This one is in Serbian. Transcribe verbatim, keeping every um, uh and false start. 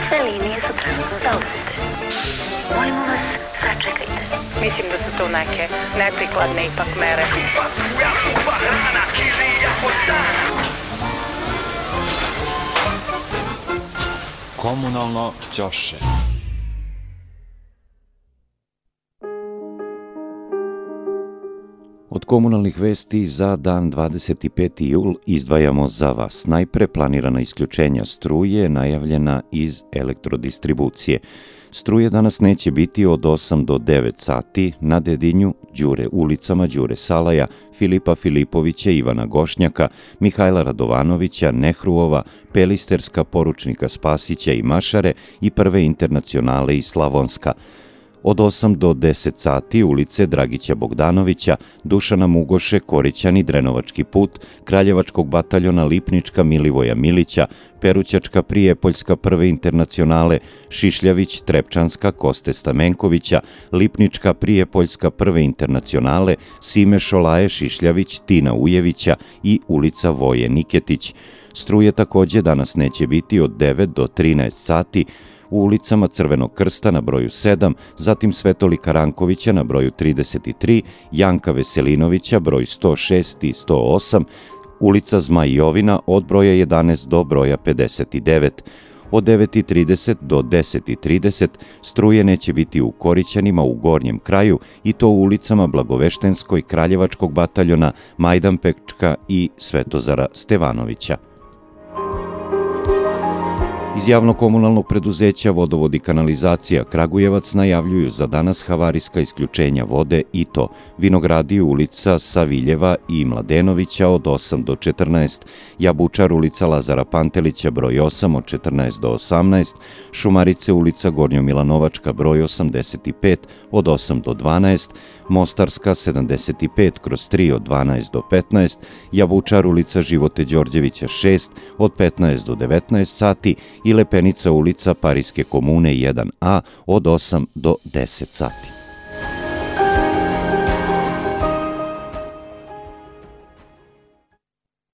Sve linije su trenutno zauzete. Molimo vas, sačekajte. Mislim da su to neke neprikladne ipak mere. Komunalno ćoše. Od komunalnih vesti za dan dvadeset peti jul izdvajamo za vas najpre planirana isključenja struje najavljena iz elektrodistribucije. Struje danas neće biti od osam do devet sati na Dedinju, Đure ulicama Đure Salaja, Filipa Filipovića, Ivana Gošnjaka, Mihajla Radovanovića, Nehruova, Pelisterska, Poručnika Spasića i Mašare i Prve internacionale i Slavonska. Od osam do deset sati ulice Dragića Bogdanovića, Dušana Mugoše, Korićani, Drenovački put, Kraljevačkog bataljona Lipnička, Milivoja Milića, Perućačka, Prijepoljska, Prve internacionale, Šišljavić, Trepčanska, Koste Stamenkovića, Lipnička, Prijepoljska, Prve internacionale, Sime Šolaje, Šišljavić, Tina Ujevića i ulica Voje Niketić. Struje takođe danas neće biti od devet do trinaest sati, u ulicama Crvenog krsta na broju sedam, zatim Svetolika Rankovića na broju trideset tri, Janka Veselinovića broj sto šest i sto osam, ulica Zmaj Jovina od broja jedanaest do broja pedeset devet. Od devet i trideset do deset i trideset struje neće biti u Korićanima u gornjem kraju i to u ulicama Blagoveštenskoj, Kraljevačkog bataljona, Majdanpečka i Svetozara Stevanovića. Iz javno-komunalnog preduzeća Vodovod i kanalizacija Kragujevac najavljuju za danas havarijska isključenja vode i to Vinogradi ulica Saviljeva i Mladenovića od osam do četrnaest, Jabučar ulica Lazara Pantelića broj osam od četrnaest do osamnaest, Šumarice ulica Gornjo Milanovačka broj osamdeset pet od osam do dvanaest, Mostarska sedamdeset pet kroz tri od dvanaest do petnaest, Jabučar ulica Živote Đorđevića šest od petnaest do devetnaest sati i Lepenica ulica Parijske komune jedan a od osam do deset sati.